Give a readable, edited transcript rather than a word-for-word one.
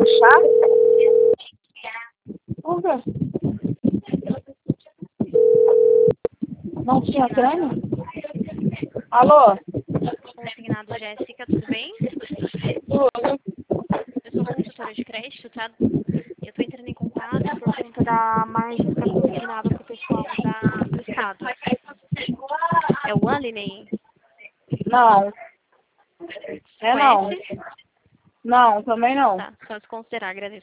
chá? Por quê? Não tinha creme? Alô? Consignado Jéssica, tudo bem? Tudo. Eu sou consultora de crédito, tá? Eu tô entrando em contato por conta da margem que tá consignada pro pessoal do estado. É o Alinei? Não. É não. Conhece? Não, também não. Tá, só desconsiderar, agradeço.